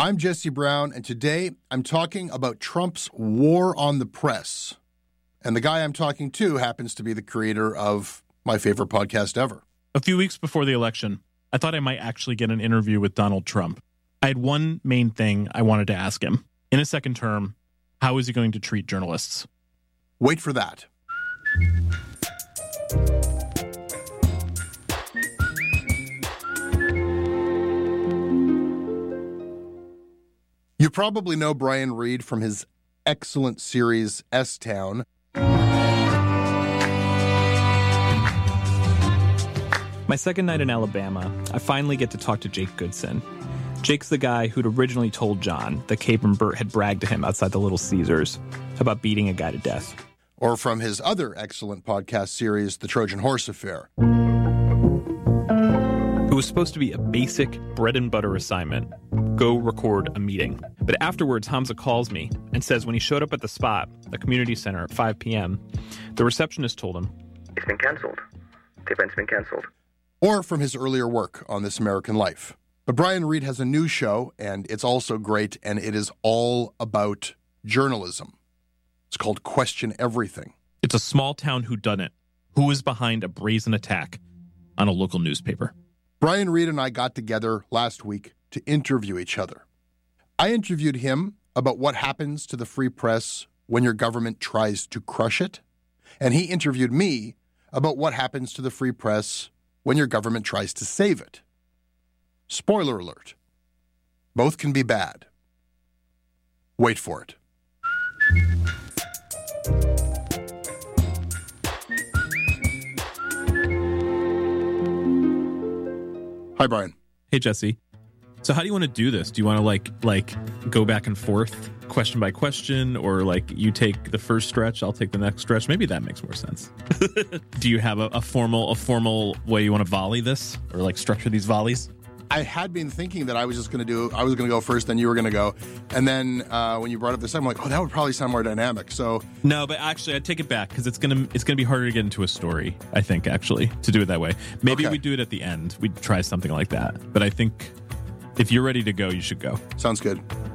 I'm Jesse Brown, and today I'm talking about Trump's war on the press. And the guy I'm talking to happens to be the creator of my favorite podcast ever. A few weeks before the election, I thought I might actually get an interview with Donald Trump. I had one main thing I wanted to ask him. In his second term, how is he going to treat journalists? Wait for that. You probably know Brian Reed from his excellent series, S-Town. My second night in Alabama, I finally get to talk to Jake Goodson. Jake's the guy who'd originally told John that Cape and Burt had bragged to him outside the Little Caesars about beating a guy to death. Or from his other excellent podcast series, The Trojan Horse Affair. It was supposed to be a basic bread and butter assignment. Go record a meeting. But afterwards, Hamza calls me and says when he showed up at the spot, the community center at 5 p.m., the receptionist told him, "It's been cancelled. The event's been cancelled." Or from his earlier work on This American Life. But Brian Reed has a new show, and it's also great, and it is all about journalism. It's called Question Everything. It's a small-town whodunit. Who is behind a brazen attack on a local newspaper? Brian Reed and I got together last week to interview each other. I interviewed him about what happens to the free press when your government tries to crush it, and he interviewed me about what happens to the free press when your government tries to save it. Spoiler alert. Both can be bad. Wait for it. Hi, Brian. Hey, Jesse. So how do you want to do this? Do you want to like go back and forth question by question, or like you take the first stretch, I'll take the next stretch? Maybe that makes more sense. Do you have a formal way you want to volley this, or like structure these volleys? I had been thinking that I was going to go first, then you were going to go. And then when you brought up this, I'm like, oh, that would probably sound more dynamic. So no, but actually I'd take it back because it's going to be harder to get into a story, I think, actually, to do it that way. Maybe we do it at the end. We'd try something like that. But I think if you're ready to go, you should go. Sounds good.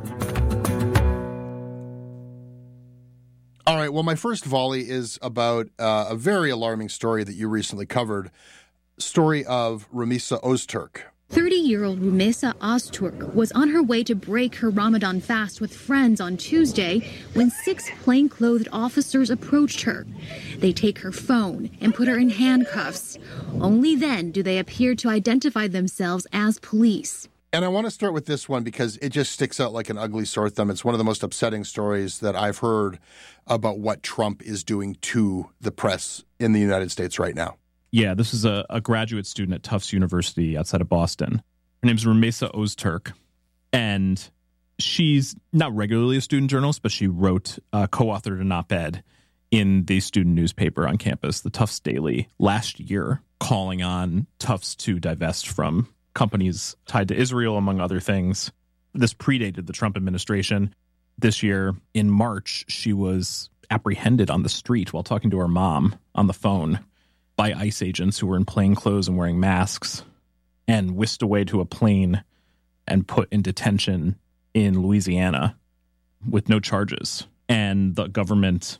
All right. Well, my first volley is about a very alarming story that you recently covered. Story of Rumeysa Ozturk. 30-year-old Rumeysa Ozturk was on her way to break her Ramadan fast with friends on Tuesday when 6 plainclothed officers approached her. They take her phone and put her in handcuffs. Only then do they appear to identify themselves as police. And I want to start with this one because it just sticks out like an ugly sore thumb. It's one of the most upsetting stories that I've heard about what Trump is doing to the press in the United States right now. Yeah, this is a graduate student at Tufts University outside of Boston. Her name's Rumeysa Ozturk, and she's not regularly a student journalist, but she co-authored an op-ed in the student newspaper on campus, the Tufts Daily, last year, calling on Tufts to divest from companies tied to Israel, among other things. This predated the Trump administration. This year, in March, she was apprehended on the street while talking to her mom on the phone by ICE agents who were in plain clothes and wearing masks, and whisked away to a plane and put in detention in Louisiana with no charges. And the government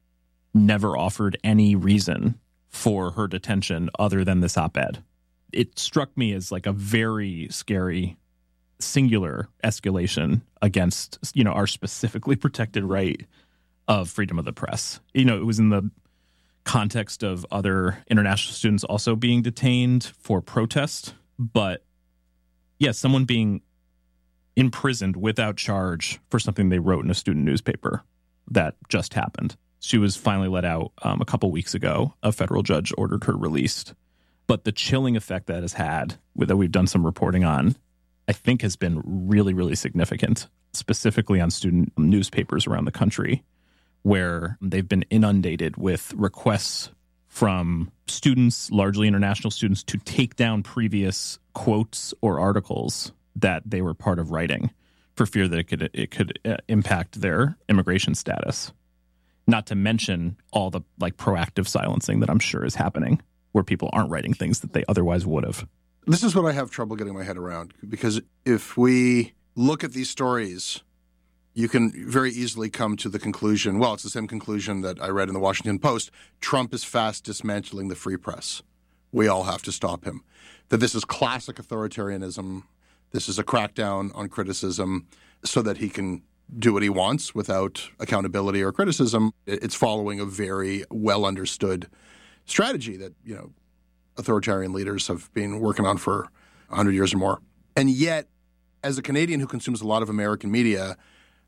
never offered any reason for her detention other than this op-ed. It struck me as like a very scary singular escalation against, our specifically protected right of freedom of the press. It was in the context of other international students also being detained for protest. But yeah, someone being imprisoned without charge for something they wrote in a student newspaper that just happened. She was finally let out a couple weeks ago. A federal judge ordered her released. But the chilling effect that has had, that we've done some reporting on, I think has been really, really significant, specifically on student newspapers around the country, where they've been inundated with requests from students, largely international students, to take down previous quotes or articles that they were part of writing for fear that it could impact their immigration status. Not to mention all the proactive silencing that I'm sure is happening, where people aren't writing things that they otherwise would have. This is what I have trouble getting my head around, because if we look at these stories, you can very easily come to the conclusion, well, it's the same conclusion that I read in the Washington Post, Trump is fast dismantling the free press. We all have to stop him. That this is classic authoritarianism. This is a crackdown on criticism so that he can do what he wants without accountability or criticism. It's following a very well understood strategy that, authoritarian leaders have been working on for 100 years or more. And yet, as a Canadian who consumes a lot of American media,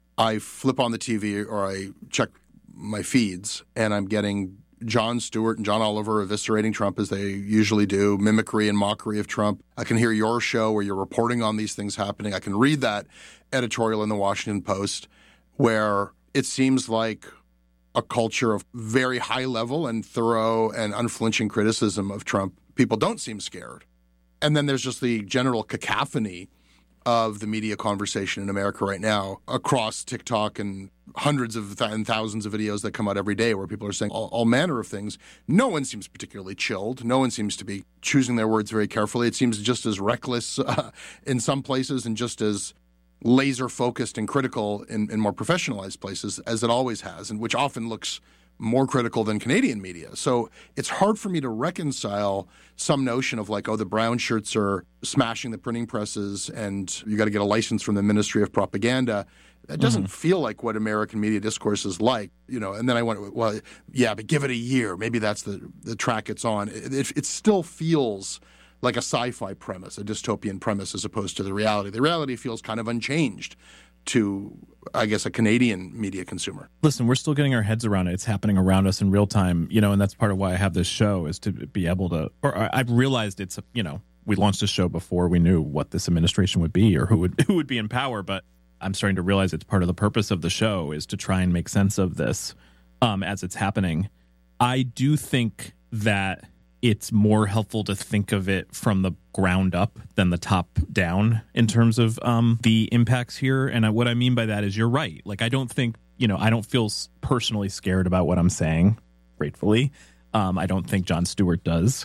I flip on the TV or I check my feeds and I'm getting Jon Stewart and John Oliver eviscerating Trump as they usually do, mimicry and mockery of Trump. I can hear your show where you're reporting on these things happening. I can read that editorial in the Washington Post where it seems like a culture of very high level and thorough and unflinching criticism of Trump. People don't seem scared. And then there's just the general cacophony of the media conversation in America right now across TikTok and hundreds of and thousands of videos that come out every day where people are saying all manner of things. No one seems particularly chilled. No one seems to be choosing their words very carefully. It seems just as reckless in some places and just as laser-focused and critical in more professionalized places as it always has, and which often looks more critical than Canadian media. So it's hard for me to reconcile some notion of like, the brown shirts are smashing the printing presses and you got to get a license from the Ministry of Propaganda. That doesn't feel like what American media discourse is like, and then I went, well, yeah, but give it a year. Maybe that's the track it's on. It still feels like a sci-fi premise, a dystopian premise, as opposed to the reality. The reality feels kind of unchanged to, I guess, a Canadian media consumer. Listen, we're still getting our heads around it. It's happening around us in real time, and that's part of why I have this show, is to be able to, or I've realized it's, we launched this show before we knew what this administration would be or who would be in power, but I'm starting to realize it's part of the purpose of the show is to try and make sense of this as it's happening. I do think that it's more helpful to think of it from the ground up than the top down in terms of the impacts here. And what I mean by that is you're right. Like, I don't think, I don't feel personally scared about what I'm saying, gratefully. I don't think Jon Stewart does.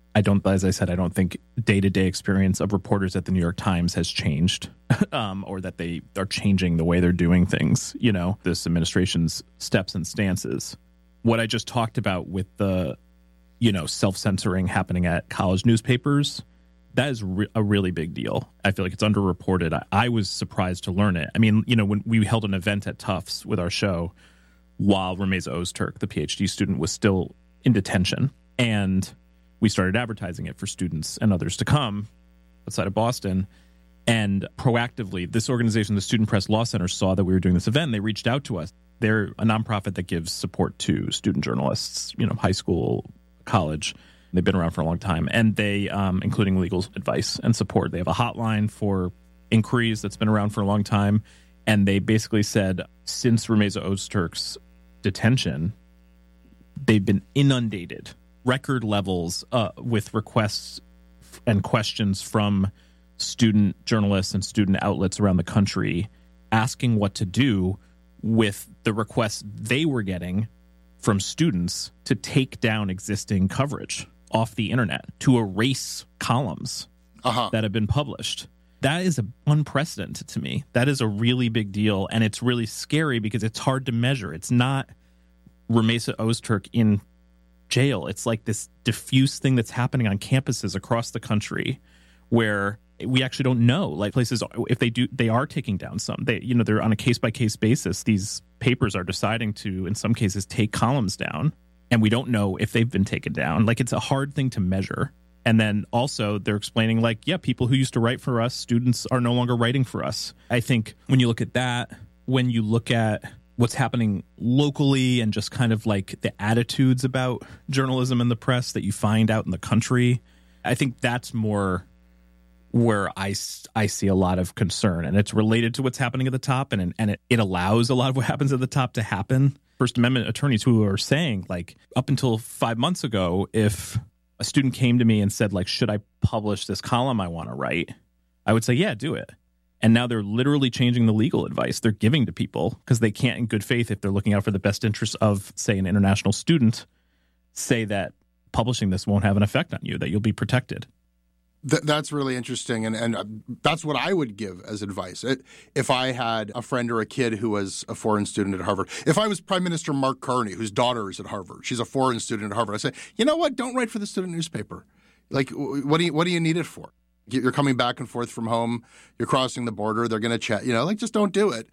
As I said, I don't think day-to-day experience of reporters at the New York Times has changed or that they are changing the way they're doing things, this administration's steps and stances. What I just talked about with the self-censoring happening at college newspapers, that is a really big deal. I feel like it's underreported. I was surprised to learn it. I mean, when we held an event at Tufts with our show while Rumeysa Ozturk, the PhD student, was still in detention, and we started advertising it for students and others to come outside of Boston. And proactively, this organization, the Student Press Law Center, saw that we were doing this event. They reached out to us. They're a nonprofit that gives support to student journalists, high school, college. They've been around for a long time, and they, including legal advice and support. They have a hotline for inquiries that's been around for a long time, and they basically said since Rumeysa Ozturk's detention, they've been inundated, record levels with requests and questions from student journalists and student outlets around the country asking what to do with the requests they were getting from students to take down existing coverage off the internet, to erase columns that have been published. That is unprecedented to me. That is a really big deal, and it's really scary because it's hard to measure. It's not Rumeysa Ozturk in jail. It's like this diffuse thing that's happening on campuses across the country where we actually don't know. Like, places, if they do, they are taking down some. They're on a case-by-case basis. These papers are deciding to, in some cases, take columns down, and we don't know if they've been taken down. Like, it's a hard thing to measure. And then also they're explaining, like, yeah, people who used to write for us, students, are no longer writing for us. I think when you look at that, when you look at what's happening locally and just kind of like the attitudes about journalism and the press that you find out in the country, I think that's more where I see a lot of concern, and it's related to what's happening at the top, and it allows a lot of what happens at the top to happen. First Amendment attorneys who are saying, like, up until 5 months ago, if a student came to me and said, like, should I publish this column I want to write, I would say, yeah, do it. And now they're literally changing the legal advice they're giving to people because they can't, in good faith, if they're looking out for the best interests of, say, an international student, say that publishing this won't have an effect on you, that you'll be protected. That's really interesting, and that's what I would give as advice. If I had a friend or a kid who was a foreign student at Harvard, if I was Prime Minister Mark Carney, whose daughter is at Harvard, she's a foreign student at Harvard, I'd say, you know what, don't write for the student newspaper. Like, what do you need it for? You're coming back and forth from home, you're crossing the border, they're going to chat, just don't do it.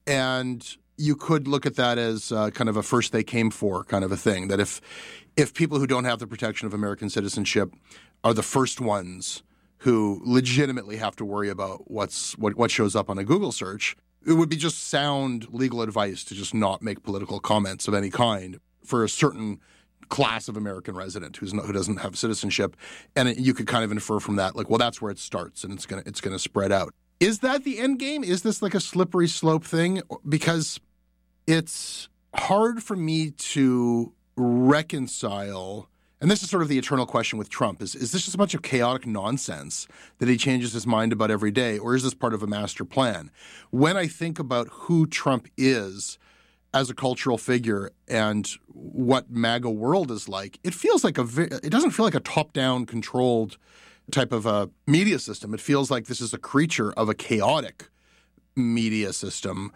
And you could look at that as kind of a first they came for kind of a thing, that if people who don't have the protection of American citizenship are the first ones who legitimately have to worry about what shows up on a Google search, it would be just sound legal advice to just not make political comments of any kind for a certain class of American resident who doesn't have citizenship. And you could kind of infer from that, like, well, that's where it starts, and it's gonna spread out. Is that the end game? Is this like a slippery slope thing? Because it's hard for me to reconcile. And this is sort of the eternal question with Trump. Is this just a bunch of chaotic nonsense that he changes his mind about every day, or is this part of a master plan? When I think about who Trump is as a cultural figure and what MAGA world is like, it feels like it doesn't feel like a top-down controlled type of a media system. It feels like this is a creature of a chaotic media system.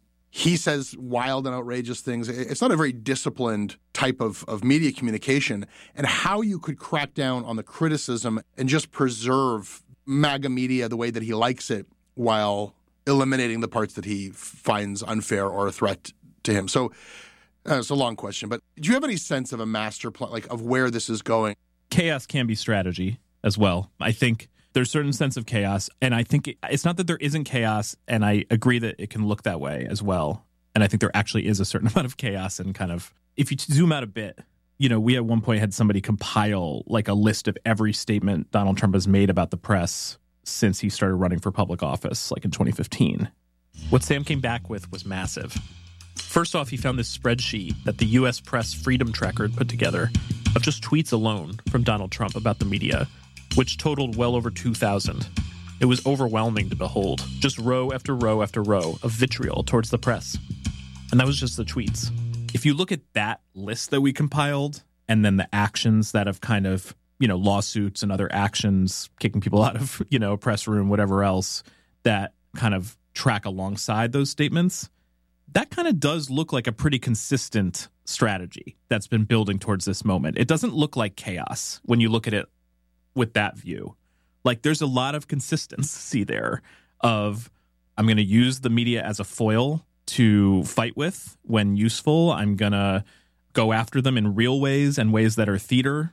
He says wild and outrageous things. It's not a very disciplined type of media communication. And how you could crack down on the criticism and just preserve MAGA media the way that he likes it while eliminating the parts that he finds unfair or a threat to him. So it's a long question, but do you have any sense of a master plan, like of where this is going? Chaos can be strategy as well. I think there's a certain sense of chaos, and I think it's not that there isn't chaos, and I agree that it can look that way as well. And I think there actually is a certain amount of chaos, and kind of, if you zoom out a bit, we at one point had somebody compile like a list of every statement Donald Trump has made about the press since he started running for public office, like in 2015. What Sam came back with was massive. First off, he found this spreadsheet that the U.S. Press Freedom Tracker had put together of just tweets alone from Donald Trump about the media, which totaled well over 2,000. It was overwhelming to behold, just row after row after row of vitriol towards the press. And that was just the tweets. If you look at that list that we compiled, and then the actions that have kind of, lawsuits and other actions, kicking people out of, a press room, whatever else, that kind of track alongside those statements, that kind of does look like a pretty consistent strategy that's been building towards this moment. It doesn't look like chaos when you look at it with that view. Like, there's a lot of consistency there of, I'm going to use the media as a foil to fight with when useful. I'm going to go after them in real ways and ways that are theater,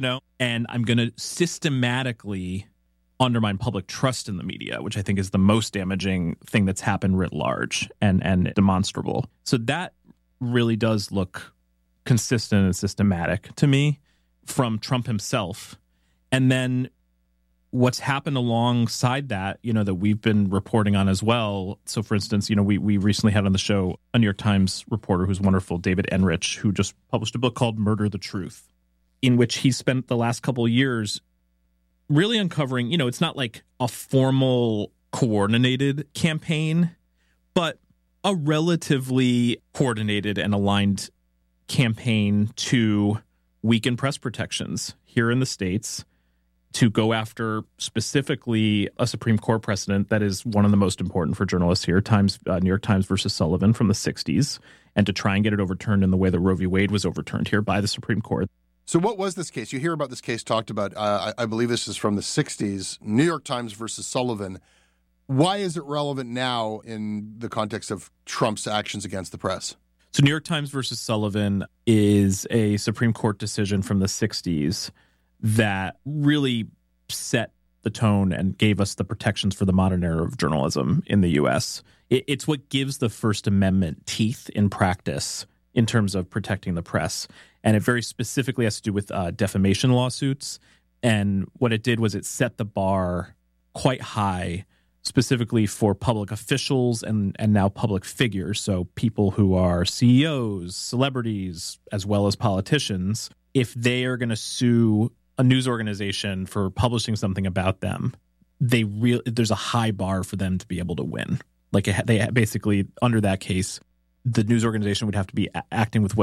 and I'm going to systematically undermine public trust in the media, which I think is the most damaging thing that's happened writ large and demonstrable. So that really does look consistent and systematic to me from Trump himself. And then what's happened alongside that, that we've been reporting on as well. So, for instance, we recently had on the show a New York Times reporter who's wonderful, David Enrich, who just published a book called Murder the Truth, in which he spent the last couple of years really uncovering, it's not like a formal coordinated campaign, but a relatively coordinated and aligned campaign to weaken press protections here in the States, to go after specifically a Supreme Court precedent that is one of the most important for journalists here, New York Times versus Sullivan from the 60s, and to try and get it overturned in the way that Roe v. Wade was overturned here by the Supreme Court. So what was this case? You hear about this case talked about, I believe this is from the 60s, New York Times versus Sullivan. Why is it relevant now in the context of Trump's actions against the press? So New York Times versus Sullivan is a Supreme Court decision from the 60s that really set the tone and gave us the protections for the modern era of journalism in the U.S. It's what gives the First Amendment teeth in practice in terms of protecting the press. And it very specifically has to do with defamation lawsuits. And what it did was it set the bar quite high, specifically for public officials and now public figures. So people who are CEOs, celebrities, as well as politicians, if they are going to sue a news organization for publishing something about them, there's a high bar for them to be able to win. Like they basically, under that case, the news organization would have to be acting with what's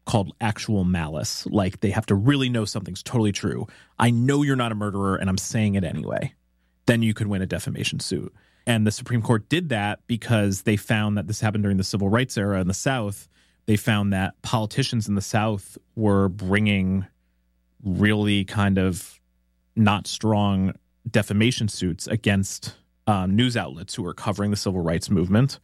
called actual malice. Like they have to really know something's totally true. I know you're not a murderer and I'm saying it anyway. Then you could win a defamation suit. And the Supreme Court did that because they found that this happened during the civil rights era in the South. They found that politicians in the South were bringing really kind of not strong defamation suits against news outlets who were covering the civil rights movement.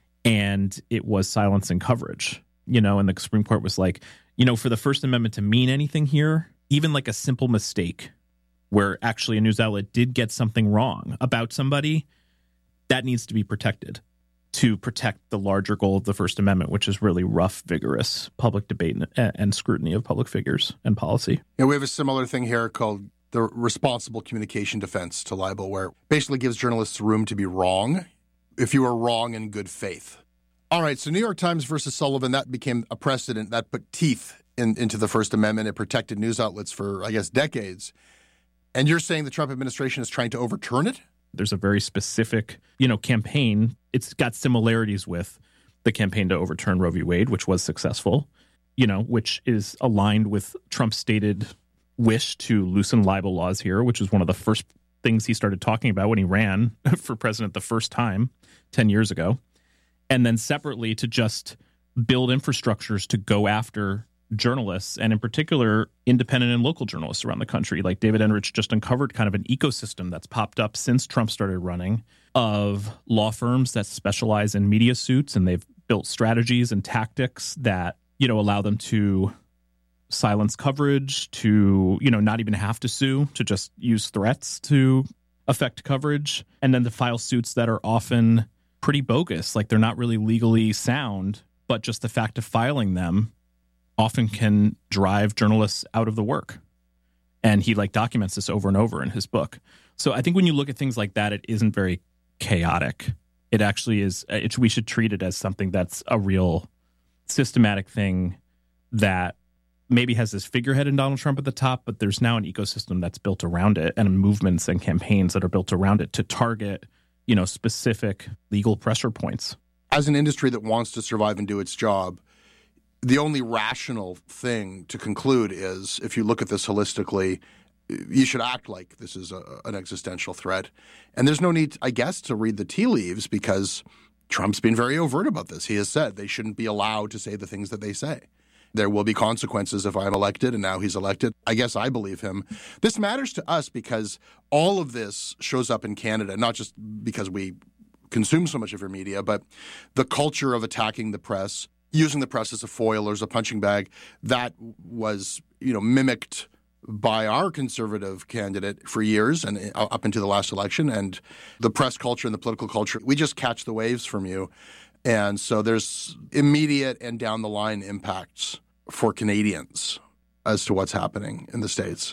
And it was silencing coverage, and the Supreme Court was like, for the First Amendment to mean anything here, even like a simple mistake where actually a news outlet did get something wrong about somebody, that needs to be protected to protect the larger goal of the First Amendment, which is really rough, vigorous public debate and scrutiny of public figures and policy. Yeah, we have a similar thing here called the responsible communication defense to libel, where it basically gives journalists room to be wrong if you are wrong in good faith. All right, so New York Times versus Sullivan, that became a precedent that put teeth into the First Amendment. It protected news outlets for, I guess, decades. And you're saying the Trump administration is trying to overturn it? There's a very specific, campaign. It's got similarities with the campaign to overturn Roe v. Wade, which was successful, which is aligned with Trump's stated wish to loosen libel laws here, which is one of the first things he started talking about when he ran for president the first time 10 years ago. And then separately to just build infrastructures to go after journalists, and in particular, independent and local journalists around the country. Like David Enrich just uncovered kind of an ecosystem that's popped up since Trump started running of law firms that specialize in media suits, and they've built strategies and tactics that, allow them to silence coverage, to, not even have to sue, to just use threats to affect coverage, and then to file suits that are often pretty bogus. Like they're not really legally sound, but just the fact of filing them often can drive journalists out of the work. And he documents this over and over in his book. So I think when you look at things like that, it isn't very chaotic. It actually is. We should treat it as something that's a real systematic thing that maybe has this figurehead in Donald Trump at the top, but there's now an ecosystem that's built around it and movements and campaigns that are built around it to target, specific legal pressure points. As an industry that wants to survive and do its job, the only rational thing to conclude is, if you look at this holistically, you should act like this is an existential threat. And there's no need, I guess, to read the tea leaves, because Trump's been very overt about this. He has said they shouldn't be allowed to say the things that they say. There will be consequences if I'm elected, and now he's elected. I guess I believe him. This matters to us because all of this shows up in Canada, not just because we consume so much of your media, but the culture of attacking the press, using the press as a foil or as a punching bag, that was, mimicked by our conservative candidate for years and up into the last election. And the press culture and the political culture, we just catch the waves from you. And so there's immediate and down the line impacts for Canadians as to what's happening in the States.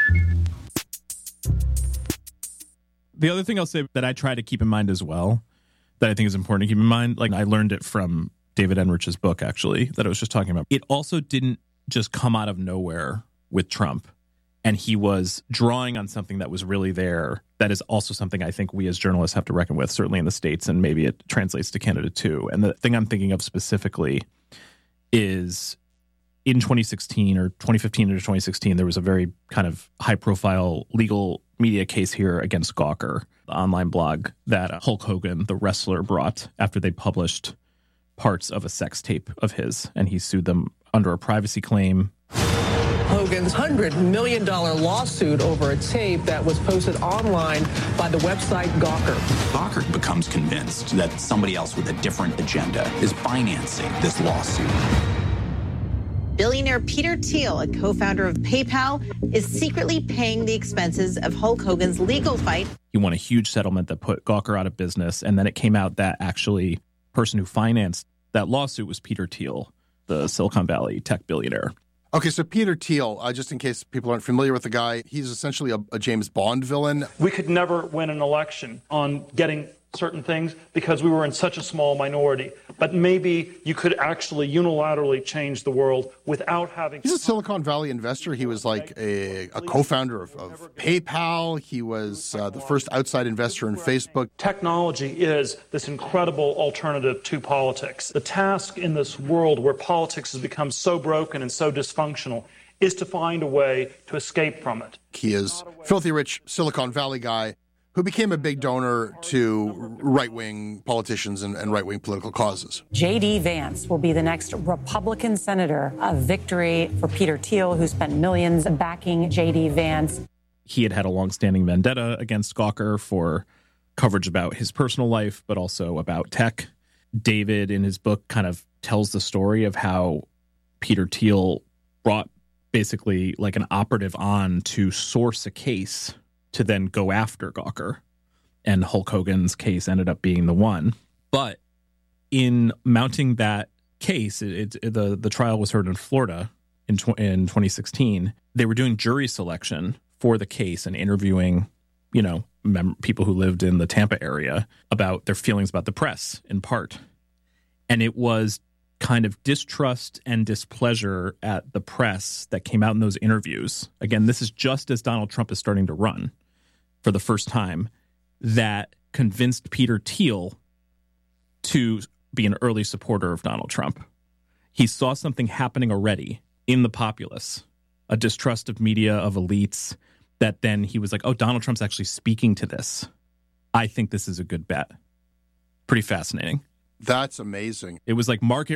The other thing I'll say that I try to keep in mind as well, that I think is important to keep in mind, I learned it from David Enrich's book, actually, that I was just talking about. It also didn't just come out of nowhere with Trump. And he was drawing on something that was really there. That is also something I think we as journalists have to reckon with, certainly in the States, and maybe it translates to Canada too. And the thing I'm thinking of specifically is in 2016 or 2015 into 2016, there was a very kind of high-profile legal media case here against Gawker, the online blog that Hulk Hogan, the wrestler, brought after they published parts of a sex tape of his, and he sued them under a privacy claim. Hogan's $100 million lawsuit over a tape that was posted online by the website Gawker. Gawker becomes convinced that somebody else with a different agenda is financing this lawsuit. Billionaire Peter Thiel, a co-founder of PayPal, is secretly paying the expenses of Hulk Hogan's legal fight. He won a huge settlement that put Gawker out of business, and then it came out that actually the person who financed that lawsuit was Peter Thiel, the Silicon Valley tech billionaire. Okay, so Peter Thiel, just in case people aren't familiar with the guy, he's essentially a James Bond villain. We could never win an election on getting certain things because we were in such a small minority. but maybe you could actually unilaterally change the world without having... He's a Silicon Valley investor. He was like a co-founder of PayPal. He was the first outside investor in Facebook. Technology is this incredible alternative to politics. The task in this world where politics has become so broken and so dysfunctional is to find a way to escape from it. He is a filthy rich Silicon Valley guy who became a big donor to right-wing politicians and right-wing political causes. J.D. Vance will be the next Republican senator. A victory for Peter Thiel, who spent millions backing J.D. Vance. He had a longstanding vendetta against Gawker for coverage about his personal life, but also about tech. David, in his book, kind of tells the story of how Peter Thiel brought basically like an operative on to source a case to then go after Gawker. And Hulk Hogan's case ended up being the one. But in mounting that case, the trial was heard in Florida in 2016. They were doing jury selection for the case and interviewing, people who lived in the Tampa area about their feelings about the press, in part. And it was kind of distrust and displeasure at the press that came out in those interviews. Again, this is just as Donald Trump is starting to run for the first time, that convinced Peter Thiel to be an early supporter of Donald Trump. He saw something happening already in the populace, a distrust of media, of elites, that then he was like, oh, Donald Trump's actually speaking to this. I think this is a good bet. Pretty fascinating. That's amazing. It was like market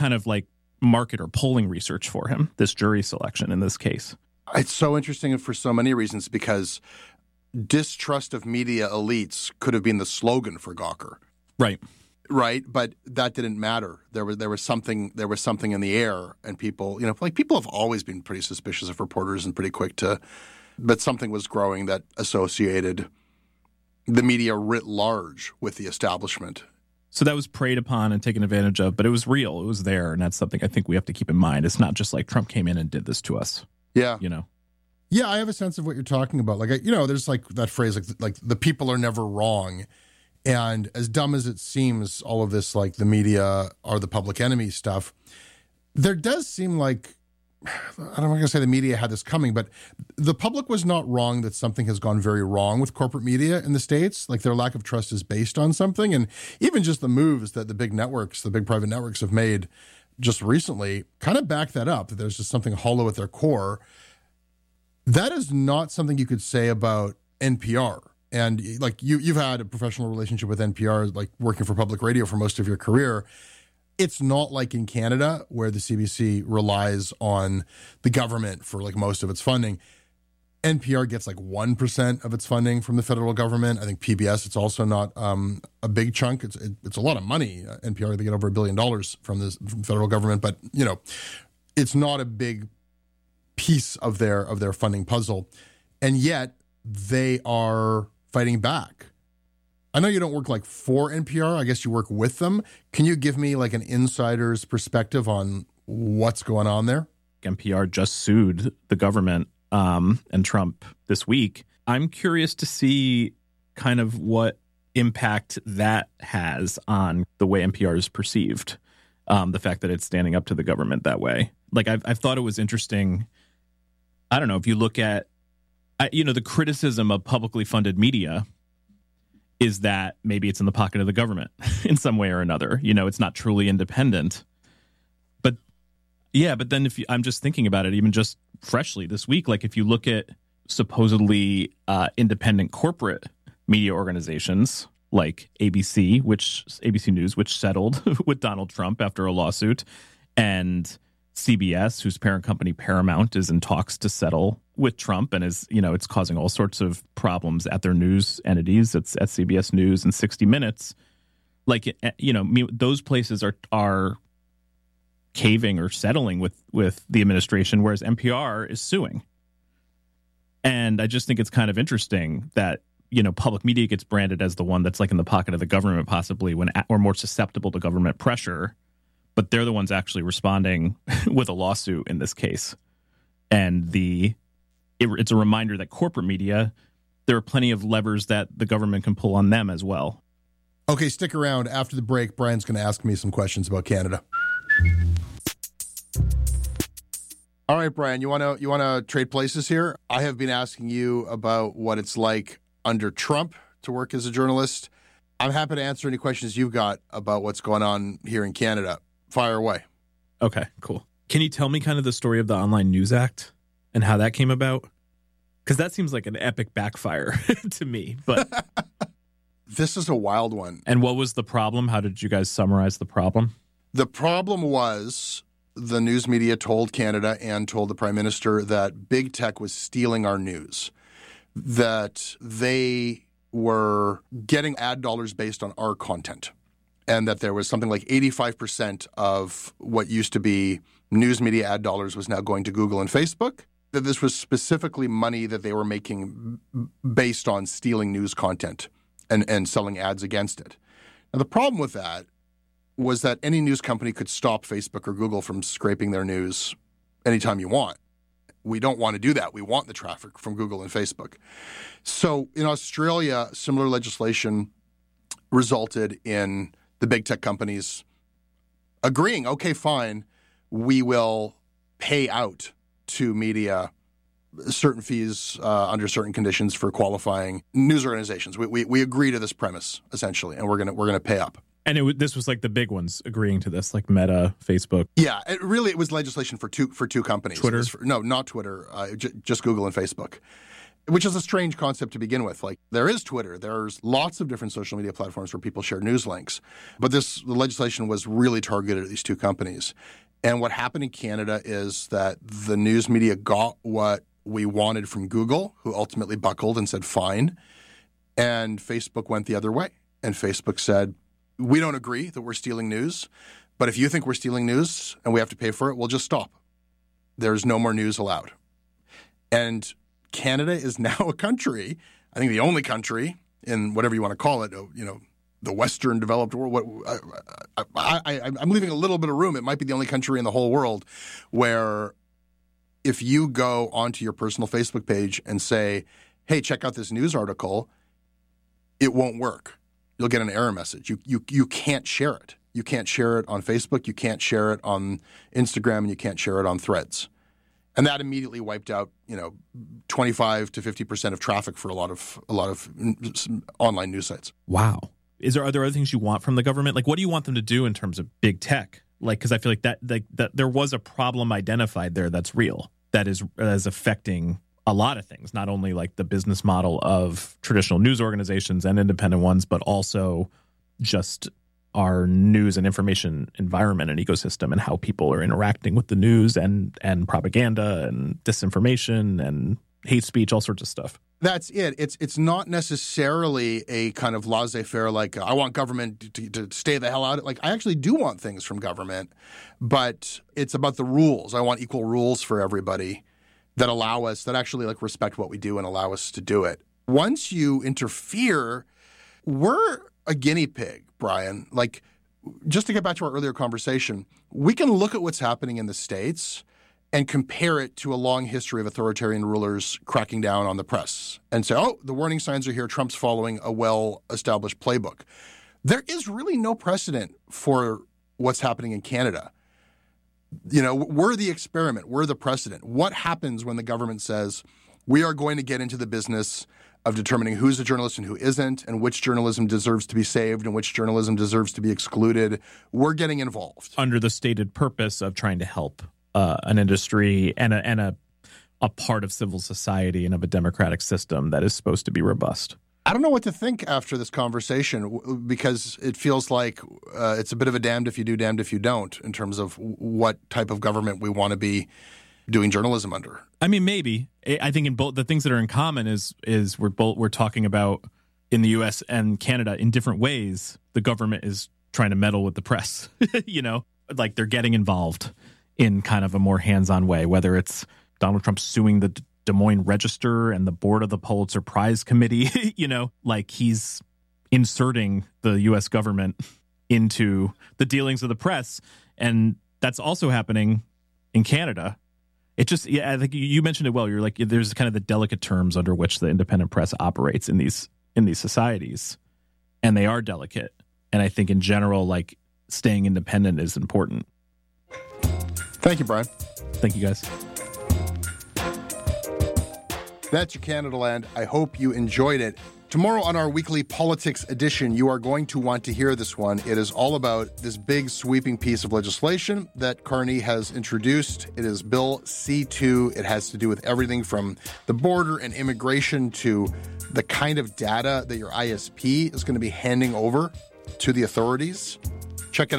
or polling research for him, this jury selection in this case. It's so interesting for so many reasons, because distrust of media elites could have been the slogan for Gawker. Right. But that didn't matter. There was something in the air, and people have always been pretty suspicious of reporters and pretty quick to, but something was growing that associated the media writ large with the establishment. So that was preyed upon and taken advantage of, but it was real. It was there, and that's something I think we have to keep in mind. It's not just like Trump came in and did this to us. Yeah. Yeah, I have a sense of what you're talking about. Like, there's like that phrase, like the people are never wrong. And as dumb as it seems, all of this, like the media are the public enemy stuff, there does seem like, I'm not going to say the media had this coming, but the public was not wrong that something has gone very wrong with corporate media in the States. Like, their lack of trust is based on something. And even just the moves that the big private networks have made just recently kind of back that up, that there's just something hollow at their core. That is not something you could say about NPR. And like you've had a professional relationship with NPR, like working for public radio for most of your career. It's not like in Canada, where the CBC relies on the government for like most of its funding. NPR gets like 1% of its funding from the federal government. I think PBS, it's also not a big chunk. It's a lot of money. NPR, they get over $1 billion from the federal government, but it's not a big piece of their funding puzzle. And yet they are fighting back. I know you don't work like for NPR. I guess you work with them. Can you give me like an insider's perspective on what's going on there? NPR just sued the government and Trump this week. I'm curious to see kind of what impact that has on the way NPR is perceived. The fact that it's standing up to the government that way. Like I've thought it was interesting. I don't know if you look at, the criticism of publicly funded media is that maybe it's in the pocket of the government in some way or another. It's not truly independent. But then I'm just thinking about it, even just freshly this week, like if you look at supposedly independent corporate media organizations like ABC News, which settled with Donald Trump after a lawsuit, and CBS, whose parent company Paramount is in talks to settle with Trump and is, it's causing all sorts of problems at their news entities. It's at CBS News and 60 Minutes. Like, those places are caving or settling with the administration, whereas NPR is suing. And I just think it's kind of interesting that, public media gets branded as the one that's like in the pocket of the government, possibly when or more susceptible to government pressure. But they're the ones actually responding with a lawsuit in this case. And it's a reminder that corporate media, there are plenty of levers that the government can pull on them as well. Okay, stick around. After the break, Brian's going to ask me some questions about Canada. All right, Brian, you want to trade places here? I have been asking you about what it's like under Trump to work as a journalist. I'm happy to answer any questions you've got about what's going on here in Canada. Fire away. Okay, cool. Can you tell me kind of the story of the Online News Act and how that came about? Because that seems like an epic backfire to me. But this is a wild one. And what was the problem? How did you guys summarize the problem? The problem was the news media told Canada and told the Prime Minister that big tech was stealing our news, that they were getting ad dollars based on our content, and that there was something like 85% of what used to be news media ad dollars was now going to Google and Facebook, that this was specifically money that they were making based on stealing news content and selling ads against it. Now, the problem with that was that any news company could stop Facebook or Google from scraping their news anytime you want. We don't want to do that. We want the traffic from Google and Facebook. So in Australia, similar legislation resulted in the big tech companies agreeing, okay, fine, we will pay out to media certain fees under certain conditions for qualifying news organizations. We agree to this premise, essentially, and we're gonna pay up. And this was like the big ones agreeing to this, like Meta, Facebook. Yeah, it was legislation for two companies. Twitter? No, not Twitter, just Google and Facebook, which is a strange concept to begin with. Like, there is Twitter. There's lots of different social media platforms where people share news links. But the legislation was really targeted at these two companies. And what happened in Canada is that the news media got what we wanted from Google, who ultimately buckled and said, fine. And Facebook went the other way. And Facebook said, we don't agree that we're stealing news, but if you think we're stealing news and we have to pay for it, we'll just stop. There's no more news allowed. And Canada is now a country, I think the only country in whatever you want to call it, the Western developed world. I'm leaving a little bit of room. It might be the only country in the whole world where if you go onto your personal Facebook page and say, hey, check out this news article, it won't work. You'll get an error message. You can't share it. You can't share it on Facebook. You can't share it on Instagram, and you can't share it on Threads. And that immediately wiped out, 25 to 50% of traffic for a lot of online news sites. Wow. Are there other things you want from the government? Like, what do you want them to do in terms of big tech? Like, because I feel like that there was a problem identified there that's real, that is affecting a lot of things, not only like the business model of traditional news organizations and independent ones, but also just our news and information environment and ecosystem and how people are interacting with the news and propaganda and disinformation and hate speech, all sorts of stuff. That's it. It's not necessarily a kind of laissez-faire, like I want government to stay the hell out of it. Like, I actually do want things from government, but it's about the rules. I want equal rules for everybody that allow us, that actually like respect what we do and allow us to do it. Once you interfere, we're a guinea pig, Brian. Like, just to get back to our earlier conversation, we can look at what's happening in the States and compare it to a long history of authoritarian rulers cracking down on the press and say, oh, the warning signs are here. Trump's following a well-established playbook. There is really no precedent for what's happening in Canada. We're the experiment. We're the precedent. What happens when the government says, we are going to get into the business of determining who's a journalist and who isn't, and which journalism deserves to be saved and which journalism deserves to be excluded? We're getting involved. Under the stated purpose of trying to help an industry and a part of civil society and of a democratic system that is supposed to be robust. I don't know what to think after this conversation, because it feels like it's a bit of a damned if you do, damned if you don't, in terms of what type of government we want to be doing journalism under. I mean, maybe. I think in both the things that are in common is we're talking about in the U.S. and Canada in different ways. The government is trying to meddle with the press, like they're getting involved in kind of a more hands-on way, whether it's Donald Trump suing the Des Moines Register and the board of the Pulitzer Prize Committee, like he's inserting the U.S. government into the dealings of the press. And that's also happening in Canada. It just, I think you mentioned it well. You're like, there's kind of the delicate terms under which the independent press operates in these societies. And they are delicate. And I think in general, like, staying independent is important. Thank you, Brian. Thank you, guys. That's your Canada Land. I hope you enjoyed it. Tomorrow on our weekly politics edition, you are going to want to hear this one. It is all about this big sweeping piece of legislation that Carney has introduced. It is Bill C-2. It has to do with everything from the border and immigration to the kind of data that your ISP is going to be handing over to the authorities. Check it out.